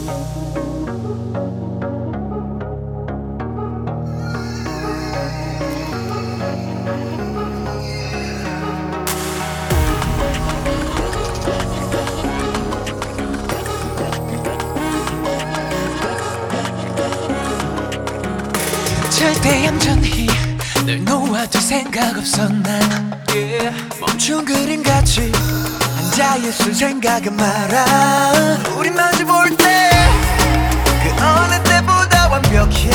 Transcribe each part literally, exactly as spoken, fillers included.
절대 얌전히 널 놓아둘 생각 없어 난 yeah. 멈춘 그림같이 앉아있을 생각은 말아 우리 마주 볼 때 그 어느 때보다 완벽해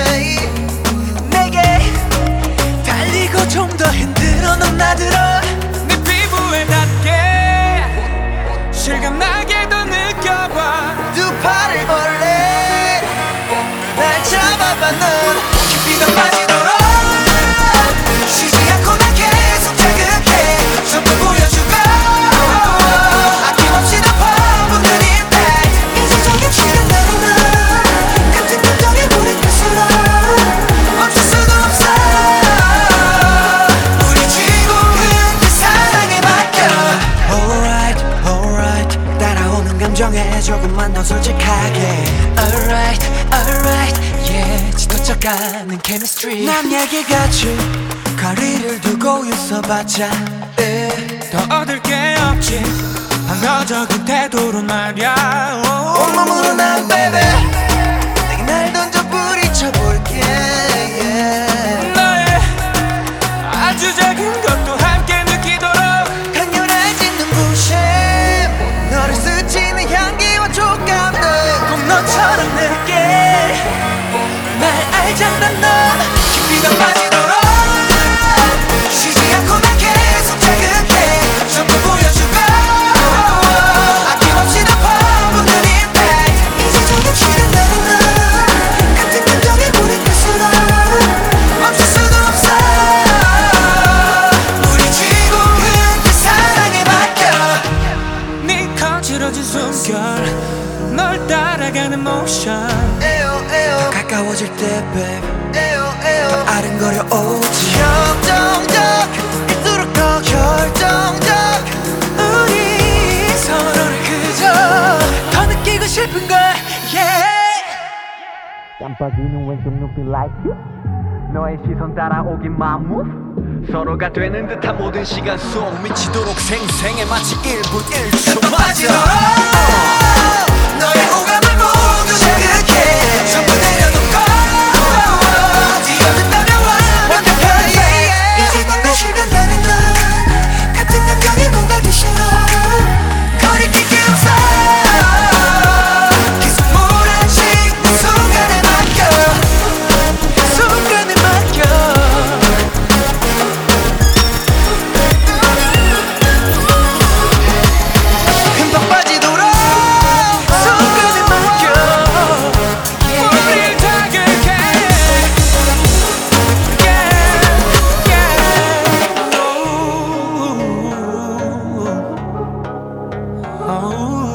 내게 달리고 좀 더 흔들어 넌 나들어 내 피부에 닿게 실감나게도 느껴봐 두 팔을 벌래 날 잡아봐 넌 깊이 더 빠지도록 쉬지 않고 난 계속 자극해 전부 보여주고 아낌없이 더 퍼붓는 impact 인생적인 시간 나누나 같은 감정에 물이 갈수록 멈출 수도 없어 우리 지금은 그 사랑에 맡겨 Alright, alright 따라오는 감정에 조금만 더 솔직하게 Alright, alright yeah 지도쳐가는 chemistry 남 얘기같이 거리를 두고 있어봤자 더 얻을 게 없지 방어적인 태도로 말야 온몸으로 난 baby 내게 날 던져 부딪혀볼게 yeah. 너의 아주 작은 것도 함께 느끼도록 강렬해진 눈부심 너를 스치는 향기와 촉감들 꼭 너처럼 내게 날 알잖아 넌 깊이 더 빠지도록 쉬지 않고 난 계속 자극해 전부 보여주고 아낌없이 더 퍼붓는 impact 인생적인 시간 나누나 같은 감정에 물이 갈수록 멈출 수도 없어 우리 지금은 그 사랑에 맡겨 네 거칠어진 숨결 널 따라가는 motion 더 가까워질 때 babe 더 아른거려 오지 결정적일수록 더 결정적 우리 서로를 그저 더 느끼고 싶은 걸 yeah. 깜빡이는 왼쪽 눈빛 like you 너의 시선 따라오긴 마무 서로가 되는 듯한 모든 시간 속 미치도록 생생해 마치 일 분 일 초 빠지도록 너의 오감을 모두 자극해 전부 내려놓고 뛰어든다면 완벽하게 이제 뭔가 실감나는 넌 같은 감정이 뭔가 더 싫어 거리낄 게 없어 계속 몰아치는 순간에 맡겨 순간에 맡겨 흠뻑 빠지도록 순간에 맡겨 우릴 자극해 yeah, yeah. Oh, oh.